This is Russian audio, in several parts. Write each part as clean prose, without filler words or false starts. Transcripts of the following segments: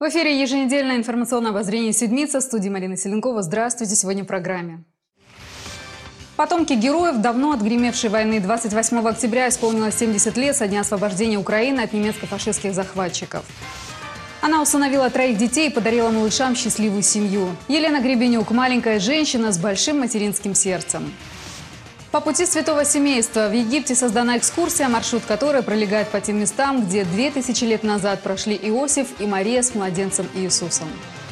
В эфире еженедельное информационное обозрение «Седмица». В студии Марина Селенкова. Здравствуйте. Сегодня в программе. Потомки героев давно отгремевшей войны. 28 октября исполнилось 70 лет со дня освобождения Украины от немецко-фашистских захватчиков. Она усыновила 3 детей и подарила малышам счастливую семью. Елена Гребенюк – маленькая женщина с большим материнским сердцем. По пути святого семейства в Египте создана экскурсия, маршрут которой пролегает по тем местам, где 2000 лет назад прошли Иосиф и Мария с младенцем Иисусом.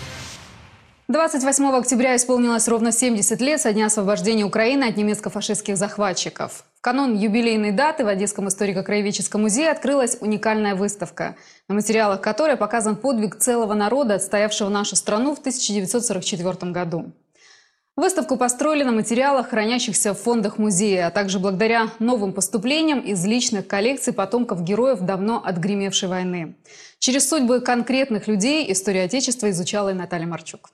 28 октября исполнилось ровно 70 лет со дня освобождения Украины от немецко-фашистских захватчиков. В канун юбилейной даты в Одесском историко-краеведческом музее открылась уникальная выставка, на материалах которой показан подвиг целого народа, отстоявшего нашу страну в 1944 году. Выставку построили на материалах, хранящихся в фондах музея, а также благодаря новым поступлениям из личных коллекций потомков героев давно отгремевшей войны. Через судьбы конкретных людей историю Отечества изучала и Наталья Марчук.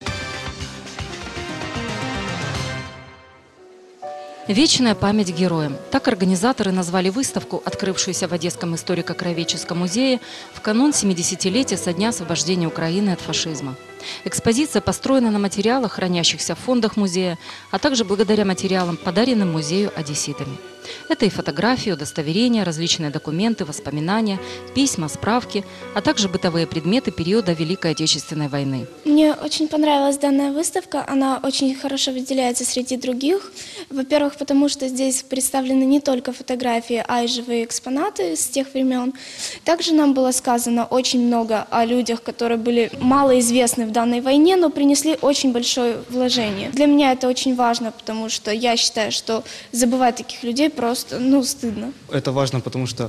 Вечная память героям. Так организаторы назвали выставку, открывшуюся в Одесском историко-краеведческом музее в канун 70-летия со дня освобождения Украины от фашизма. Экспозиция построена на материалах, хранящихся в фондах музея, а также благодаря материалам, подаренным музею одесситами. Это и фотографии, удостоверения, различные документы, воспоминания, письма, справки, а также бытовые предметы периода Великой Отечественной войны. Мне очень понравилась данная выставка. Она очень хорошо выделяется среди других. Во-первых, потому что здесь представлены не только фотографии, а и живые экспонаты с тех времен. Также нам было сказано очень много о людях, которые были малоизвестны в данной войне, но принесли очень большое вложение. Для меня это очень важно, потому что я считаю, что забывать таких людей просто, стыдно. Это важно, потому что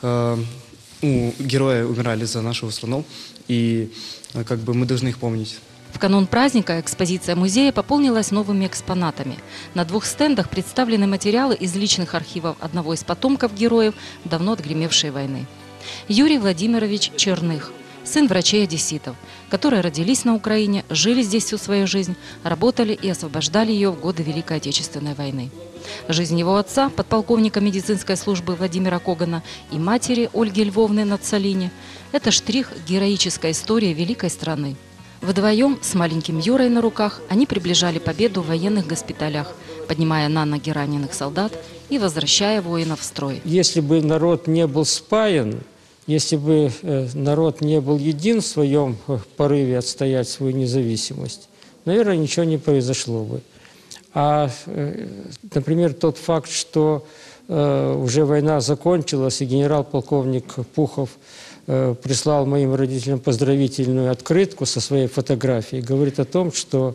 герои умирали за нашу страну, и мы должны их помнить. В канун праздника экспозиция музея пополнилась новыми экспонатами. На 2 стендах представлены материалы из личных архивов одного из потомков героев давно отгремевшей войны. Юрий Владимирович Черных, сын врачей-одесситов, которые родились на Украине, жили здесь всю свою жизнь, работали и освобождали ее в годы Великой Отечественной войны. Жизнь его отца, подполковника медицинской службы Владимира Когана, и матери Ольги Львовны Нацалини – это штрих героической истории великой страны. Вдвоем с маленьким Юрой на руках они приближали победу в военных госпиталях, поднимая на ноги раненых солдат и возвращая воинов в строй. Если бы народ не был спаян, если бы народ не был един в своем порыве отстоять свою независимость, наверное, ничего не произошло бы. Например, тот факт, что уже война закончилась, и генерал-полковник Пухов прислал моим родителям поздравительную открытку со своей фотографией, говорит о том, что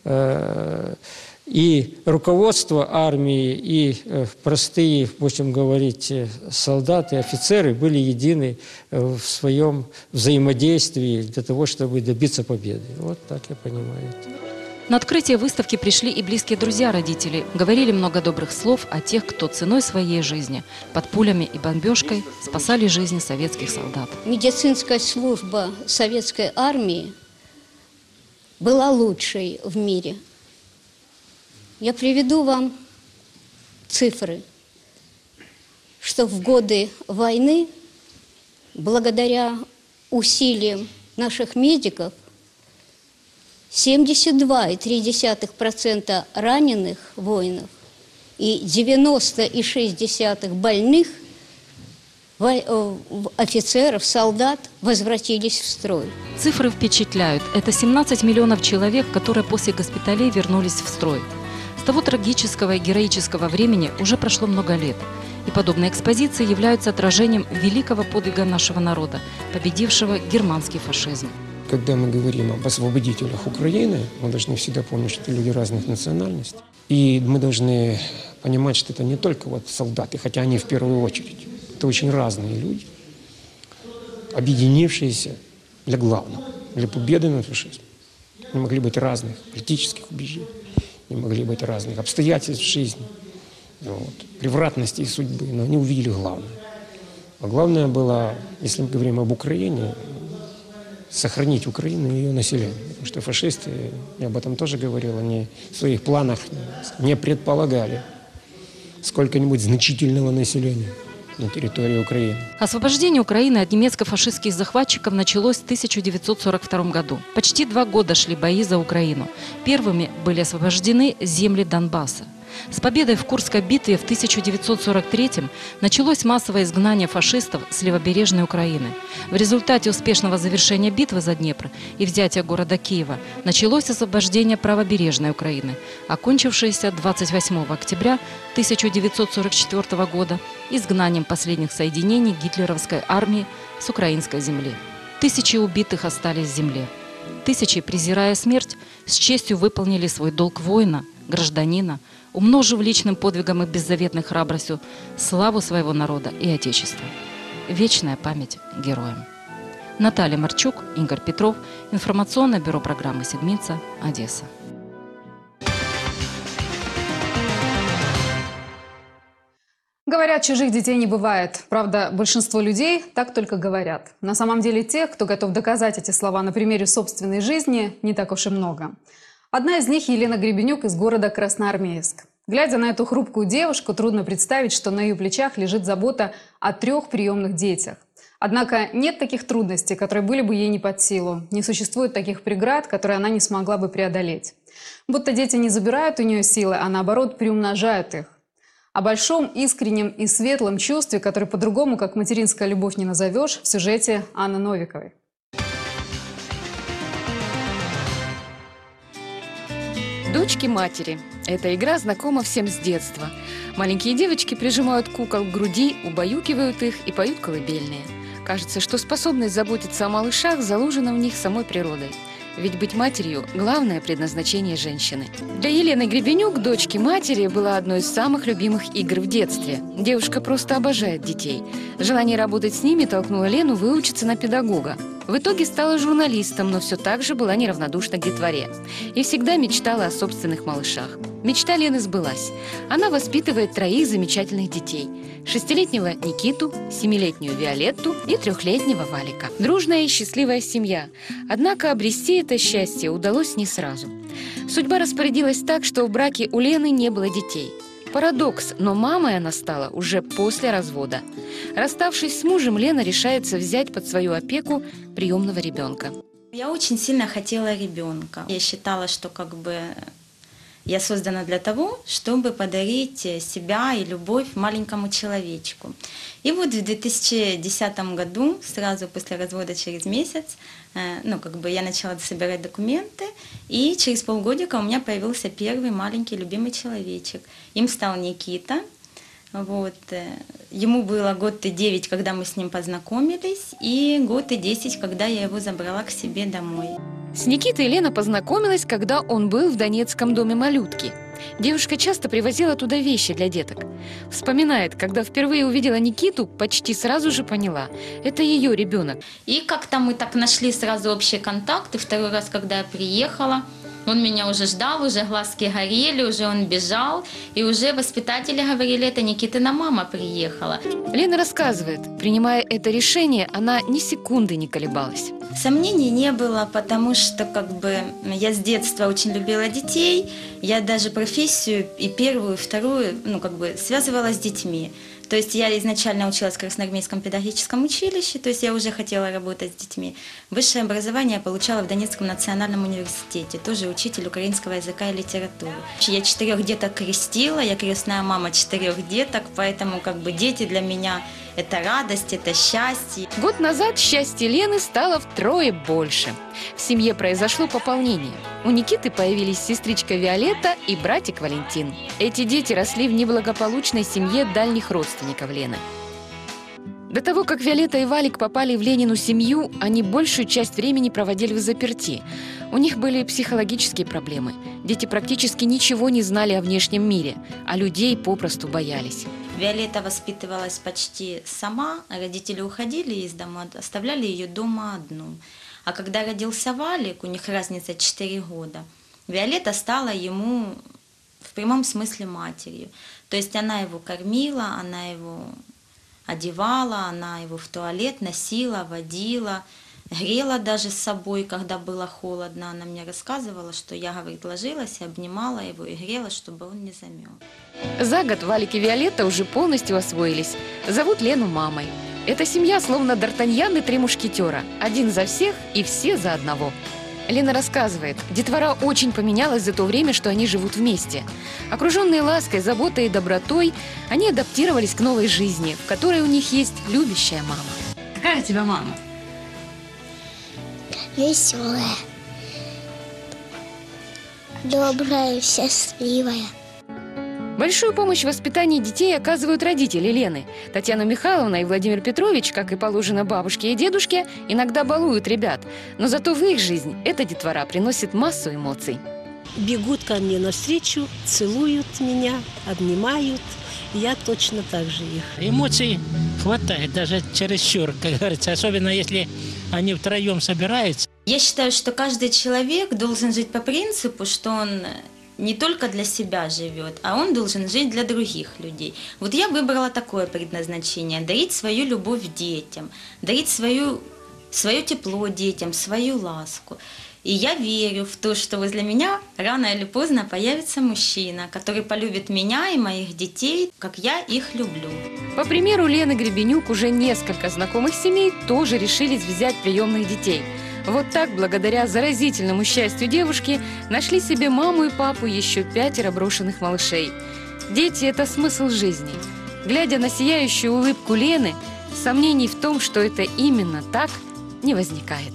и руководство армии, и простые, будем говорить, солдаты, офицеры были едины в своем взаимодействии для того, чтобы добиться победы. Вот так я понимаю это. На открытие выставки пришли и близкие друзья родителей. Говорили много добрых слов о тех, кто ценой своей жизни, под пулями и бомбежкой спасали жизни советских солдат. Медицинская служба советской армии была лучшей в мире. Я приведу вам цифры, что в годы войны, благодаря усилиям наших медиков, 72,3% раненых воинов и 90,6% больных офицеров, солдат возвратились в строй. Цифры впечатляют. Это 17 миллионов человек, которые после госпиталей вернулись в строй. С того трагического и героического времени уже прошло много лет. И подобные экспозиции являются отражением великого подвига нашего народа, победившего германский фашизм. Когда мы говорим об освободителях Украины, мы должны всегда помнить, что это люди разных национальностей. И мы должны понимать, что это не только солдаты, хотя они в первую очередь. Это очень разные люди, объединившиеся для главного, для победы над фашизмом. Не могли быть разных политических убеждений, не могли быть разных обстоятельств жизни, превратности и судьбы, но они увидели главное. А главное было, если мы говорим об Украине, сохранить Украину и ее население. Потому что фашисты, я об этом тоже говорил, они в своих планах не предполагали сколько-нибудь значительного населения. на территории Украины. Освобождение Украины от немецко-фашистских захватчиков началось в 1942 году. Почти 2 года шли бои за Украину. Первыми были освобождены земли Донбасса. С победой в Курской битве в 1943-м началось массовое изгнание фашистов с левобережной Украины. В результате успешного завершения битвы за Днепр и взятия города Киева началось освобождение правобережной Украины, окончившееся 28 октября 1944 года изгнанием последних соединений гитлеровской армии с украинской земли. Тысячи убитых остались в земле. Тысячи, презирая смерть, с честью выполнили свой долг воина, гражданина, умножив личным подвигом и беззаветной храбростью славу своего народа и Отечества. Вечная память героям. Наталья Марчук, Игорь Петров, информационное бюро программы «Седмица», Одесса. Говорят, чужих детей не бывает. Правда, большинство людей так только говорят. На самом деле тех, кто готов доказать эти слова на примере собственной жизни, не так уж и много. Одна из них – Елена Гребенюк из города Красноармейск. Глядя на эту хрупкую девушку, трудно представить, что на ее плечах лежит забота о 3 приемных детях. Однако нет таких трудностей, которые были бы ей не под силу. Не существует таких преград, которые она не смогла бы преодолеть. Будто дети не забирают у нее силы, а наоборот приумножают их. О большом, искреннем и светлом чувстве, которое по-другому, как материнская любовь, не назовешь, в сюжете Анны Новиковой. Дочки матери. Эта игра знакома всем с детства. Маленькие девочки прижимают кукол к груди, убаюкивают их и поют колыбельные. Кажется, что способность заботиться о малышах заложена в них самой природой. Ведь быть матерью – главное предназначение женщины. Для Елены Гребенюк, дочки матери, была одной из самых любимых игр в детстве. Девушка просто обожает детей. Желание работать с ними толкнуло Лену выучиться на педагога. В итоге стала журналистом, но все так же была неравнодушна к детворе. И всегда мечтала о собственных малышах. Мечта Лены сбылась. Она воспитывает 3 замечательных детей. 6-летнего Никиту, 7-летнюю Виолетту и 3-летнего Валика. Дружная и счастливая семья. Однако обрести это счастье удалось не сразу. Судьба распорядилась так, что в браке у Лены не было детей. Парадокс, но мамой она стала уже после развода. Расставшись с мужем, Лена решается взять под свою опеку приемного ребенка. Я очень сильно хотела ребенка. Я считала, что я создана для того, чтобы подарить себя и любовь маленькому человечку. И вот в 2010 году, сразу после развода через месяц, я начала собирать документы, и через полгодика у меня появился первый маленький любимый человечек. Им стал Никита. Ему было 1 год и 9, когда мы с ним познакомились, и 1 год и 10, когда я его забрала к себе домой. С Никитой Лена познакомилась, когда он был в Донецком доме малютки. Девушка часто привозила туда вещи для деток. Вспоминает, когда впервые увидела Никиту, почти сразу же поняла – это ее ребенок. И как-то мы так нашли сразу общие контакты. 2-й раз, когда я приехала, он меня уже ждал, уже глазки горели, уже он бежал. И уже воспитатели говорили, это Никитина мама приехала. Лена рассказывает, принимая это решение, она ни секунды не колебалась. Сомнений не было, потому что я с детства очень любила детей. Я даже профессию и 1-ю, и 2-ю связывала с детьми. То есть я изначально училась в Красноармейском педагогическом училище, то есть я уже хотела работать с детьми. Высшее образование я получала в Донецком национальном университете, тоже учитель украинского языка и литературы. Я 4 деток крестила, я крестная мама 4 деток, поэтому дети для меня – это радость, это счастье. Год назад счастье Лены стало втрое больше. В семье произошло пополнение. У Никиты появились сестричка Виолетта и братик Валентин. Эти дети росли в неблагополучной семье дальних родственников Лены. До того, как Виолетта и Валик попали в Ленину семью, они большую часть времени проводили взаперти. У них были психологические проблемы. Дети практически ничего не знали о внешнем мире, а людей попросту боялись. Виолетта воспитывалась почти сама, родители уходили из дома, оставляли ее дома одну. А когда родился Валик, у них разница 4 года, Виолетта стала ему в прямом смысле матерью. То есть она его кормила, она его одевала, она его в туалет носила, водила. грела даже с собой, когда было холодно. Она мне рассказывала, что я, говорит, ложилась и обнимала его и грела, чтобы он не замерз. За год Валик и Виолетта уже полностью освоились. Зовут Лену мамой. Эта семья словно Д'Артаньян и три мушкетера. Один за всех и все за одного. Лена рассказывает, детвора очень поменялась за то время, что они живут вместе. Окруженные лаской, заботой и добротой, они адаптировались к новой жизни, в которой у них есть любящая мама. Какая у тебя мама? Веселая, добрая, счастливая. Большую помощь в воспитании детей оказывают родители Лены. Татьяна Михайловна и Владимир Петрович, как и положено бабушке и дедушке, иногда балуют ребят. Но зато в их жизнь эта детвора приносит массу эмоций. Бегут ко мне навстречу, целуют меня, обнимают. Я точно так же их. Эмоций хватает, даже чересчур, как говорится, особенно если они втроем собираются. Я считаю, что каждый человек должен жить по принципу, что он не только для себя живет, а он должен жить для других людей. Вот я выбрала такое предназначение – дарить свою любовь детям, дарить свое тепло детям, свою ласку. И я верю в то, что возле меня рано или поздно появится мужчина, который полюбит меня и моих детей, как я их люблю. По примеру Лены Гребенюк, уже несколько знакомых семей тоже решились взять приемных детей. Вот так, благодаря заразительному счастью девушки, нашли себе маму и папу еще 5 брошенных малышей. Дети – это смысл жизни. Глядя на сияющую улыбку Лены, сомнений в том, что это именно так, не возникает.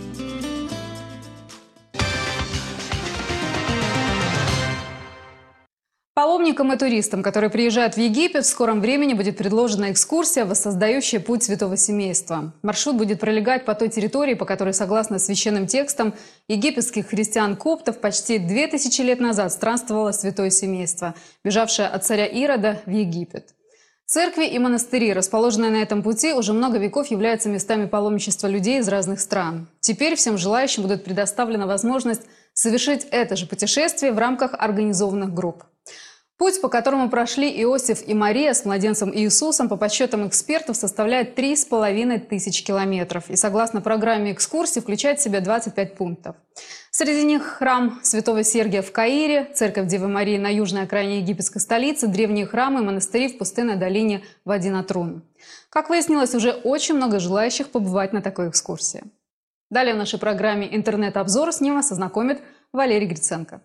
Паломникам и туристам, которые приезжают в Египет, в скором времени будет предложена экскурсия, воссоздающая путь святого семейства. Маршрут будет пролегать по той территории, по которой, согласно священным текстам египетских христиан-коптов, почти 2000 лет назад странствовало святое семейство, бежавшее от царя Ирода в Египет. Церкви и монастыри, расположенные на этом пути, уже много веков являются местами паломничества людей из разных стран. Теперь всем желающим будет предоставлена возможность совершить это же путешествие в рамках организованных групп. Путь, по которому прошли Иосиф и Мария с младенцем Иисусом, по подсчетам экспертов, составляет 3500 километров. И согласно программе экскурсии, включает в себя 25 пунктов. Среди них храм Святого Сергия в Каире, церковь Девы Марии на южной окраине египетской столицы, древние храмы и монастыри в пустынной долине Вади-Натрун. Как выяснилось, уже очень много желающих побывать на такой экскурсии. Далее в нашей программе «Интернет-обзор» с ним вас ознакомит Валерий Гриценко.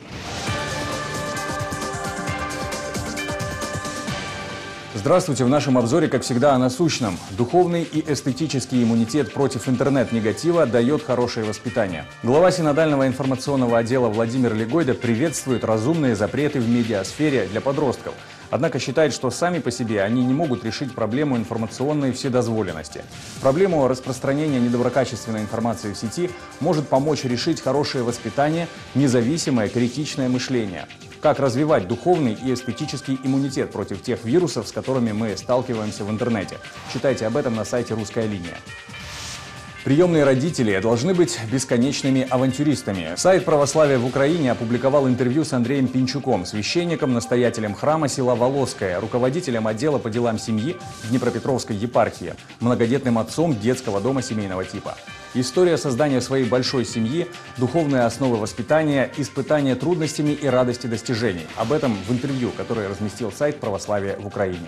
Здравствуйте! В нашем обзоре, как всегда, о насущном. Духовный и эстетический иммунитет против интернет-негатива дает хорошее воспитание. Глава синодального информационного отдела Владимир Легойда приветствует разумные запреты в медиасфере для подростков. Однако считает, что сами по себе они не могут решить проблему информационной вседозволенности. Проблему распространения недоброкачественной информации в сети может помочь решить хорошее воспитание, независимое критичное мышление. Как развивать духовный и эстетический иммунитет против тех вирусов, с которыми мы сталкиваемся в интернете. Читайте об этом на сайте «Русская линия». Приемные родители должны быть бесконечными авантюристами. Сайт «Православие в Украине» опубликовал интервью с Андреем Пинчуком, священником, настоятелем храма села Волоское, руководителем отдела по делам семьи Днепропетровской епархии, многодетным отцом детского дома семейного типа. История создания своей большой семьи, духовные основы воспитания, испытания трудностями и радости достижений. Об этом в интервью, которое разместил сайт «Православие в Украине».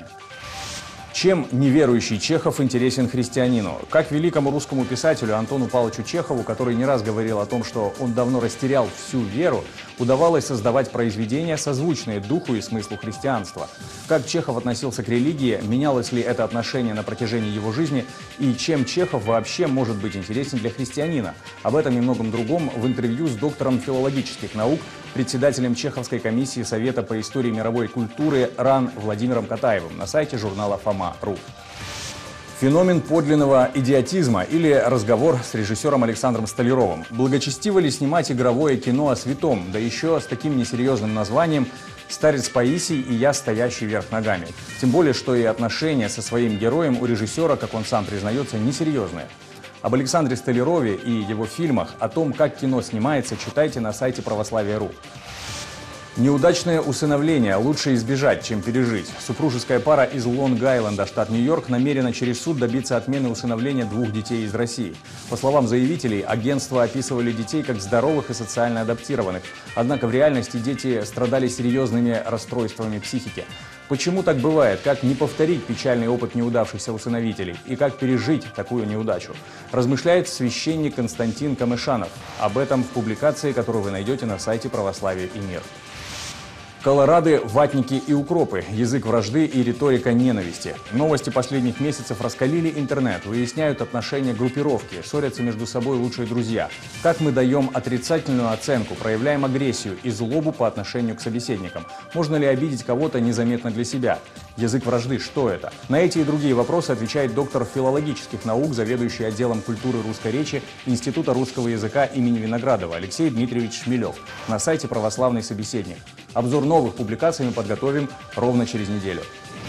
Чем неверующий Чехов интересен христианину? Как великому русскому писателю Антону Павловичу Чехову, который не раз говорил о том, что он давно растерял всю веру, удавалось создавать произведения, созвучные духу и смыслу христианства? Как Чехов относился к религии, менялось ли это отношение на протяжении его жизни и чем Чехов вообще может быть интересен для христианина? Об этом и многом другом в интервью с доктором филологических наук, председателем Чеховской комиссии Совета по истории мировой культуры РАН Владимиром Катаевым на сайте журнала «Фома.ру». Феномен подлинного идиотизма или разговор с режиссером Александром Столяровым. Благочестиво ли снимать игровое кино о святом, да еще с таким несерьезным названием «Старец Паисий и я, стоящий вверх ногами». Тем более, что и отношения со своим героем у режиссера, как он сам признается, несерьезные. Об Александре Столярове и его фильмах, о том, как кино снимается, читайте на сайте «Православие.ру». Неудачное усыновление лучше избежать, чем пережить. Супружеская пара из Лонг-Айленда, штат Нью-Йорк, намерена через суд добиться отмены усыновления 2 детей из России. По словам заявителей, агентства описывали детей как здоровых и социально адаптированных. Однако в реальности дети страдали серьезными расстройствами психики. Почему так бывает? Как не повторить печальный опыт неудавшихся усыновителей? И как пережить такую неудачу? Размышляет священник Константин Камышанов. Об этом в публикации, которую вы найдете на сайте «Православие и мир». Колорады, ватники и укропы, язык вражды и риторика ненависти. Новости последних месяцев раскалили интернет, выясняют отношения группировки, ссорятся между собой лучшие друзья. Как мы даем отрицательную оценку, проявляем агрессию и злобу по отношению к собеседникам? Можно ли обидеть кого-то незаметно для себя? Язык вражды – что это? На эти и другие вопросы отвечает доктор филологических наук, заведующий отделом культуры русской речи Института русского языка имени Виноградова Алексей Дмитриевич Шмелев на сайте «Православный собеседник». Обзор новых публикаций мы подготовим ровно через неделю.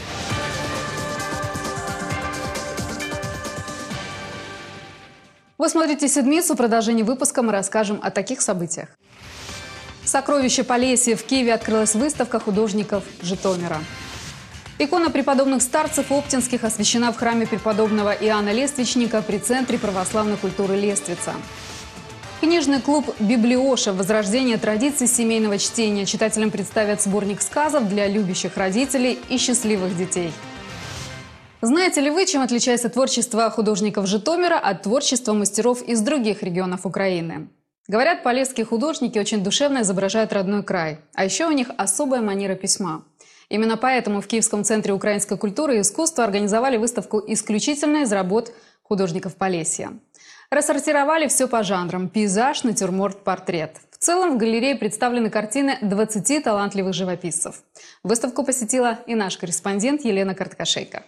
Вы смотрите «Седмицу». В продолжении выпуска мы расскажем о таких событиях. Сокровище Полесья. В Киеве открылась выставка художников Житомира. Икона преподобных старцев Оптинских освящена в храме преподобного Иоанна Лествичника при Центре православной культуры Лествица. Книжный клуб «Библиоша» – возрождение традиций семейного чтения. Читателям представят сборник сказов для любящих родителей и счастливых детей. Знаете ли вы, чем отличается творчество художников Житомира от творчества мастеров из других регионов Украины? Говорят, полесские художники очень душевно изображают родной край. А еще у них особая манера письма. Именно поэтому в Киевском центре украинской культуры и искусства организовали выставку исключительно из работ художников Полесья. Рассортировали все по жанрам – пейзаж, натюрморт, портрет. В целом в галерее представлены картины 20 талантливых живописцев. Выставку посетила и наш корреспондент Елена Карткашейко.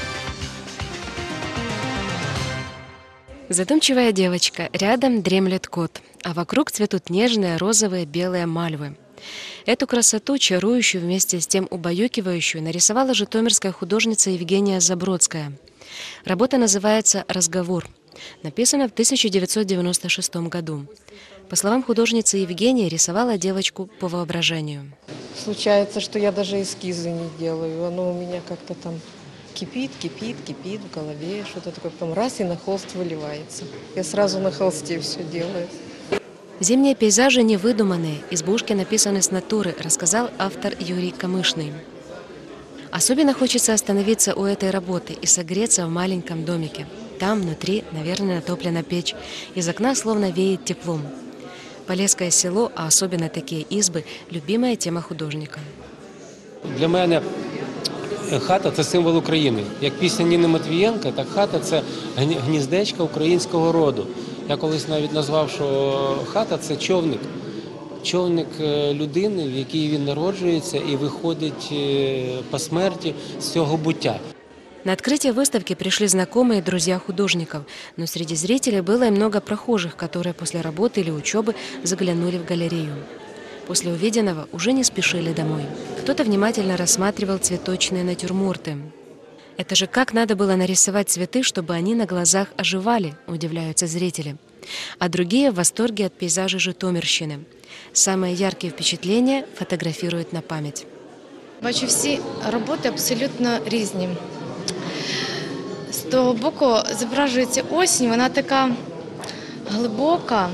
Задумчивая девочка, рядом дремлет кот, а вокруг цветут нежные розовые белые мальвы. Эту красоту, чарующую вместе с тем убаюкивающую, нарисовала житомирская художница Евгения Забродская. Работа называется «Разговор». Написана в 1996 году. По словам художницы, Евгения рисовала девочку по воображению. Случается, что я даже эскизы не делаю. Оно у меня как-то там кипит в голове, что-то такое. Потом раз и на холст выливается. Я сразу на холсте все делаю. Зимние пейзажи не выдуманные, избушки написаны с натуры, рассказал автор Юрий Камышный. Особенно хочется остановиться у этой работы и согреться в маленьком домике. Там внутри, наверное, натоплена печь. Из окна словно веет теплом. Полесское село, а особенно такие избы – любимая тема художника. Для мене хата – це символ України. Як пісня Ніни Матвієнка, так хата – це гніздечко українського роду. Я колись навіть назвав, що хата – це човник. Човник людини, в якій він народжується і виходить по смерті з цього буття. На открытие выставки пришли знакомые и друзья художников, но среди зрителей было и много прохожих, которые после работы или учебы заглянули в галерею. После увиденного уже не спешили домой. Кто-то внимательно рассматривал цветочные натюрморты. Это же как надо было нарисовать цветы, чтобы они на глазах оживали, удивляются зрители. А другие в восторге от пейзажа Житомирщины. Самые яркие впечатления фотографируют на память. Бачу всі роботи абсолютно різні. З того боку зображується осінь, вона така глибока,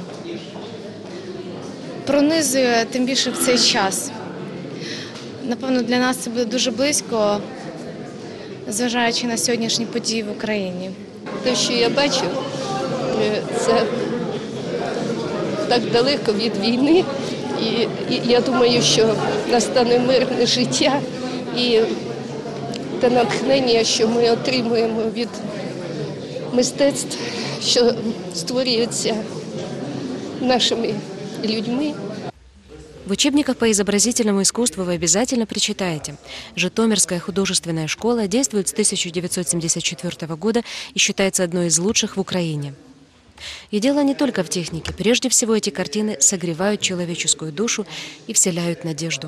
пронизує тим більше в цей час. Напевно, для нас це буде дуже близько, зважаючи на сьогоднішні події в Україні. Те, що я бачу, це так далеко від війни, і я думаю, що настане мирне життя і те натхнення, що ми отримуємо від мистецтв, що створюються нашими людьми. В учебниках по изобразительному искусству вы обязательно прочитаете. Житомирская художественная школа действует с 1974 года и считается одной из лучших в Украине. И дело не только в технике. Прежде всего, эти картины согревают человеческую душу и вселяют надежду.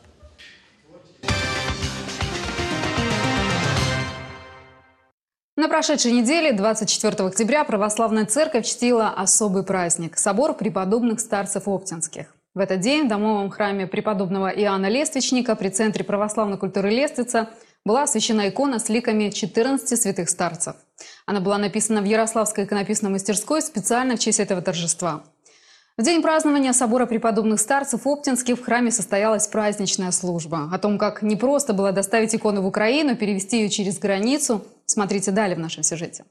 На прошедшей неделе, 24 октября, Православная Церковь чтила особый праздник – собор преподобных старцев Оптинских. В этот день в домовом храме преподобного Иоанна Лествичника при Центре православной культуры Лествица была освящена икона с ликами 14 святых старцев. Она была написана в Ярославской иконописной мастерской специально в честь этого торжества. В день празднования собора преподобных старцев Оптинских в храме состоялась праздничная служба. О том, как непросто было доставить икону в Украину, перевести ее через границу, смотрите далее в нашем сюжете.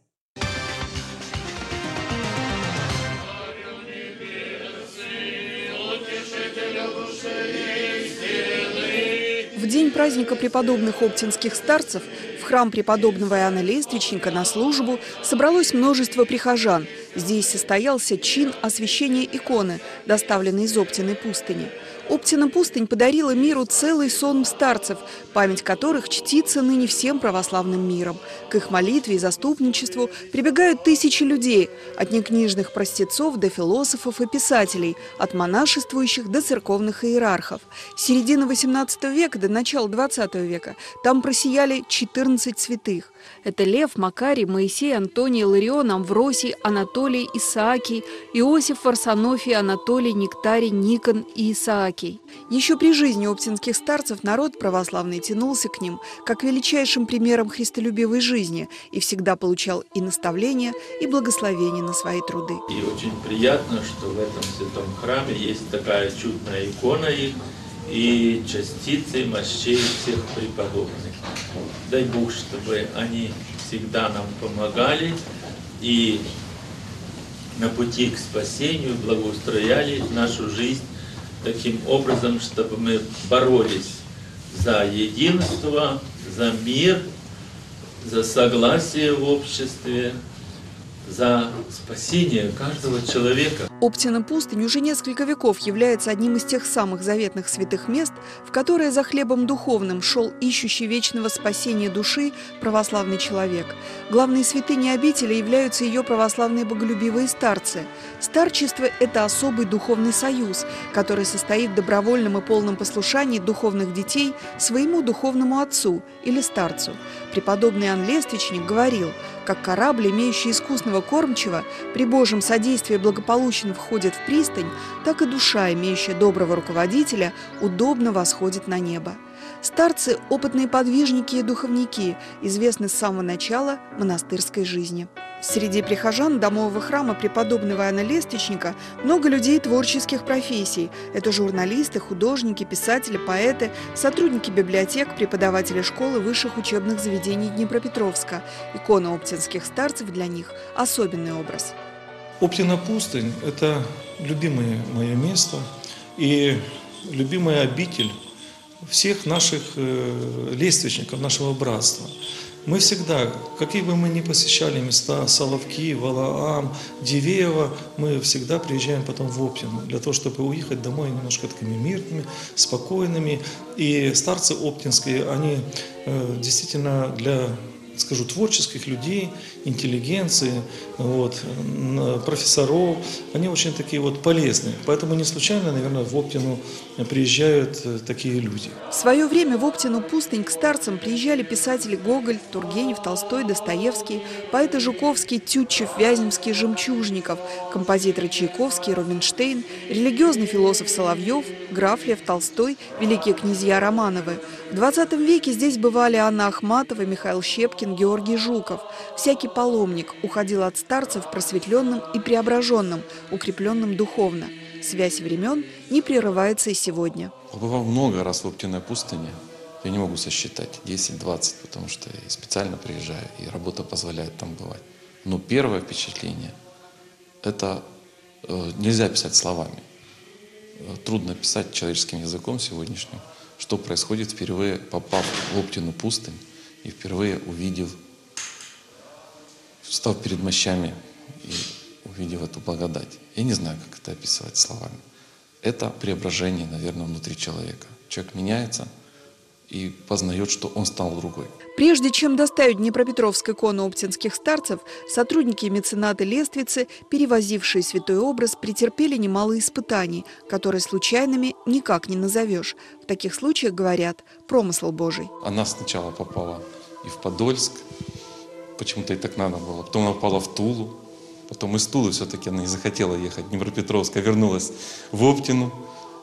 В день праздника преподобных оптинских старцев в храм преподобного Иоанна Лествичника на службу собралось множество прихожан. Здесь состоялся чин освящения иконы, доставленной из Оптиной пустыни. Оптина пустынь подарила миру целый сон старцев, память которых чтится ныне всем православным миром. К их молитве и заступничеству прибегают тысячи людей, от некнижных простецов до философов и писателей, от монашествующих до церковных иерархов. С середины XVIII века до начала XX века там просияли 14 святых. Это Лев, Макарий, Моисей, Антоний, Иларион, Амвросий, Анатолий, Исаакий, Иосиф, Варсонофий, Анатолий, Нектарий, Никон и Исаакий. Еще при жизни оптинских старцев народ православный тянулся к ним как величайшим примером христолюбивой жизни и всегда получал и наставления, и благословения на свои труды. И очень приятно, что в этом святом храме есть такая чудная икона их и частицы мощей всех преподобных. Дай Бог, чтобы они всегда нам помогали и на пути к спасению благоустрояли нашу жизнь таким образом, чтобы мы боролись за единство, за мир, за согласие в обществе, за спасение каждого человека. Оптина пустынь уже несколько веков является одним из тех самых заветных святых мест, в которые за хлебом духовным шел ищущий вечного спасения души православный человек. Главные святыни обители являются ее православные боголюбивые старцы. Старчество – это особый духовный союз, который состоит в добровольном и полном послушании духовных детей своему духовному отцу или старцу. Преподобный Иоанн Лествичник говорил, как корабль, имеющий искусного кормчего, при Божьем содействии благополучно входит в пристань, так и душа, имеющая доброго руководителя, удобно восходит на небо. Старцы – опытные подвижники и духовники, известны с самого начала монастырской жизни. Среди прихожан домового храма преподобного Иоанна Лествичника много людей творческих профессий. Это журналисты, художники, писатели, поэты, сотрудники библиотек, преподаватели школы высших учебных заведений Днепропетровска. Икона оптинских старцев для них – особенный образ. Оптина пустынь – это любимое мое место и любимая обитель всех наших лествичников, нашего братства. Мы всегда, какие бы мы ни посещали места, Соловки, Валаам, Дивеево, мы всегда приезжаем потом в Оптину, для того, чтобы уехать домой немножко такими мирными, спокойными. И старцы оптинские, они действительно для, скажу, творческих людей, интеллигенции, профессоров, они очень такие полезные. Поэтому не случайно, наверное, в Оптину приезжают такие люди. В свое время в Оптину пустынь к старцам приезжали писатели Гоголь, Тургенев, Толстой, Достоевский, поэты Жуковский, Тютчев, Вяземский, Жемчужников, композиторы Чайковский, Рубинштейн, религиозный философ Соловьев, граф Лев Толстой, великие князья Романовы. В 20 веке здесь бывали Анна Ахматова, Михаил Щепкин, Георгий Жуков. Всякий паломник уходил от старцев просветленным и преображенным, укрепленным духовно. Связь времен не прерывается и сегодня. Побывал много раз в Оптиной пустыне. Я не могу сосчитать, 10-20, потому что я специально приезжаю, и работа позволяет там бывать. Но первое впечатление – это нельзя писать словами. Трудно писать человеческим языком сегодняшним, что происходит, впервые попав в Оптину пустынь и впервые увидев, встав перед мощами и увидев эту благодать. Я не знаю, как это описывать словами. Это преображение, наверное, внутри человека. Человек меняется и познает, что он стал другой. Прежде чем доставить Днепропетровск икону оптинских старцев, сотрудники и меценаты Лествицы, перевозившие святой образ, претерпели немало испытаний, которые случайными никак не назовешь. В таких случаях говорят «промысл Божий». Она сначала попала и в Подольск, почему-то и так надо было, потом она попала в Тулу, потом из Тулы все-таки она не захотела ехать в Днепропетровск, а вернулась в Оптину.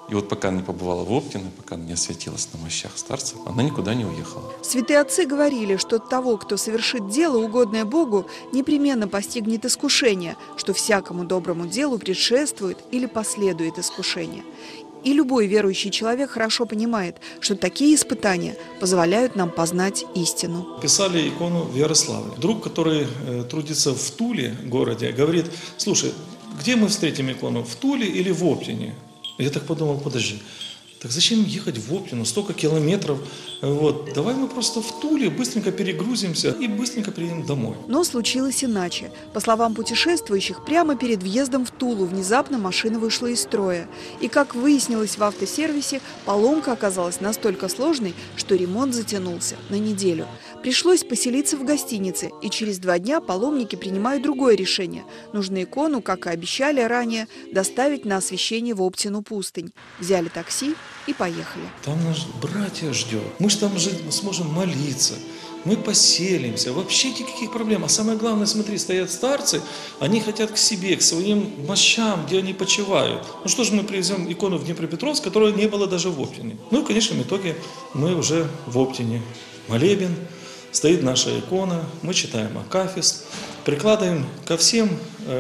И вот пока не побывала в Оптино, пока не осветилась на мощах старцев, она никуда не уехала. Святые отцы говорили, что того, кто совершит дело, угодное Богу, непременно постигнет искушение, что всякому доброму делу предшествует или последует искушение. И любой верующий человек хорошо понимает, что такие испытания позволяют нам познать истину. Писали икону в Ярославле. Друг, который трудится в Туле, городе, говорит: слушай, где мы встретим икону, в Туле или в Оптине? Я так подумал, подожди, так зачем ехать в Оптину, столько километров, вот, давай мы просто в Туле быстренько перегрузимся и быстренько приедем домой. Но случилось иначе. По словам путешествующих, прямо перед въездом в Тулу внезапно машина вышла из строя. И, как выяснилось в автосервисе, поломка оказалась настолько сложной, что ремонт затянулся на неделю. Пришлось поселиться в гостинице, и через 2 дня паломники принимают другое решение. Нужно икону, как и обещали ранее, доставить на освящение в Оптину пустынь. Взяли такси и поехали. Там нас братья ждет. Мы же там сможем молиться. Мы поселимся. Вообще никаких проблем. А самое главное, смотри, стоят старцы, они хотят к себе, к своим мощам, где они почивают. Ну что же мы привезем икону в Днепропетровск, которой не было даже в Оптине. Ну и в конечном итоге мы уже в Оптине. Молебен, стоит наша икона, мы читаем акафист, прикладываем ко всем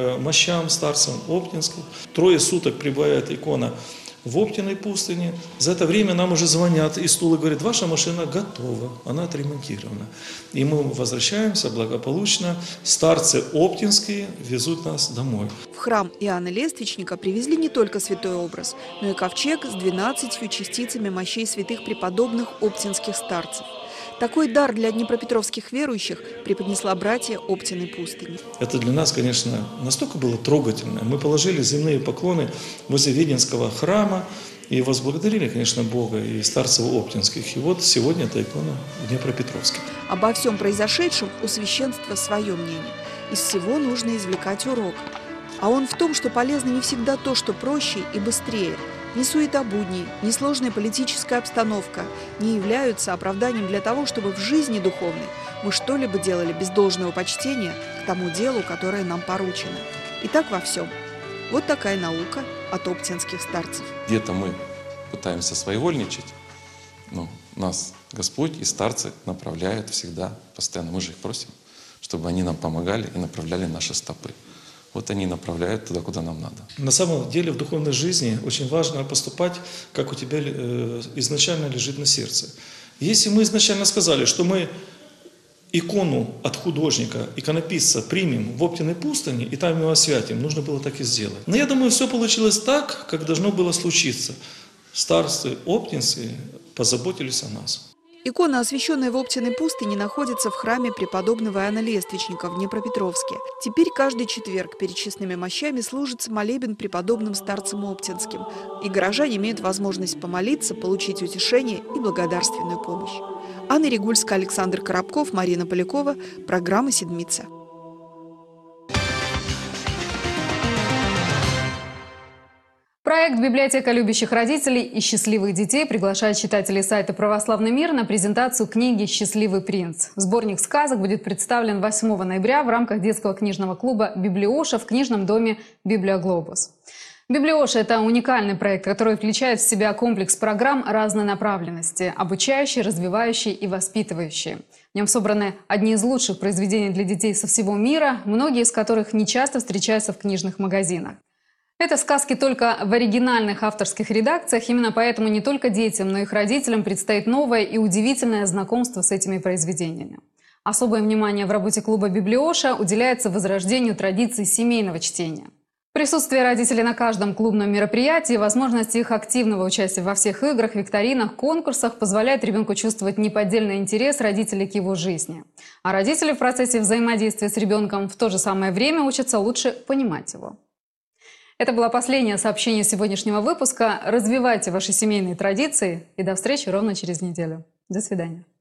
мощам старцам Оптинским. 3 суток пребывает икона в Оптиной пустыне. За это время нам уже звонят из Тулы, говорят: ваша машина готова, она отремонтирована. И мы возвращаемся благополучно. Старцы Оптинские везут нас домой. В храм Иоанна Лествичника привезли не только святой образ, но и ковчег с 12 частицами мощей святых преподобных оптинских старцев. Такой дар для днепропетровских верующих преподнесла братья Оптиной пустыни. Это для нас, конечно, настолько было трогательно. Мы положили земные поклоны возле Веденского храма и возблагодарили, конечно, Бога и старцев Оптинских. И вот сегодня эта икона в Днепропетровске. Обо всем произошедшем у священства свое мнение. Из всего нужно извлекать урок. А он в том, что полезно не всегда то, что проще и быстрее. Ни суета будней, ни сложная политическая обстановка не являются оправданием для того, чтобы в жизни духовной мы что-либо делали без должного почтения к тому делу, которое нам поручено. И так во всем. Вот такая наука от оптинских старцев. Где-то мы пытаемся своевольничать, но нас Господь и старцы направляют всегда, постоянно. Мы же их просим, чтобы они нам помогали и направляли наши стопы. Вот они направляют туда, куда нам надо. На самом деле в духовной жизни очень важно поступать, как у тебя изначально лежит на сердце. Если мы изначально сказали, что мы икону от художника, иконописца примем в Оптиной пустыне и там его освятим, нужно было так и сделать. Но я думаю, все получилось так, как должно было случиться. Старцы оптинцы позаботились о нас. Икона, освященная в Оптиной пустыне, находится в храме преподобного Иоанна Лествичника в Днепропетровске. Теперь каждый четверг перед честными мощами служится молебен преподобным старцам Оптинским. И горожане имеют возможность помолиться, получить утешение и благодарственную помощь. Анна Регульская, Александр Коробков, Марина Полякова. Программа «Седмица». Проект «Библиотека любящих родителей и счастливых детей» приглашает читателей сайта «Православный мир» на презентацию книги «Счастливый принц». Сборник сказок будет представлен 8 ноября в рамках детского книжного клуба «Библиоша» в книжном доме «Библиоглобус». «Библиоша» – это уникальный проект, который включает в себя комплекс программ разной направленности – обучающие, развивающие и воспитывающие. В нем собраны одни из лучших произведений для детей со всего мира, многие из которых нечасто встречаются в книжных магазинах. Это сказки только в оригинальных авторских редакциях, именно поэтому не только детям, но и их родителям предстоит новое и удивительное знакомство с этими произведениями. Особое внимание в работе клуба «Библиоша» уделяется возрождению традиций семейного чтения. Присутствие родителей на каждом клубном мероприятии, возможность их активного участия во всех играх, викторинах, конкурсах позволяет ребенку чувствовать неподдельный интерес родителей к его жизни. А родители в процессе взаимодействия с ребенком в то же самое время учатся лучше понимать его. Это было последнее сообщение сегодняшнего выпуска. Развивайте ваши семейные традиции и до встречи ровно через неделю. До свидания.